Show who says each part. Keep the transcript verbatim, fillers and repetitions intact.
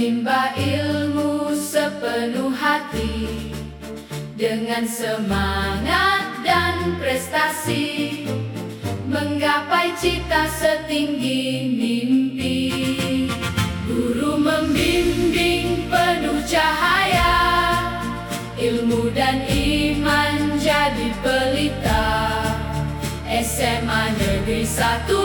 Speaker 1: menimba ilmu sepenuh hati, dengan semangat dan prestasi, menggapai cita setinggi mimpi. Guru membimbing penuh cahaya, ilmu dan iman jadi pelita. S M A Negeri Satu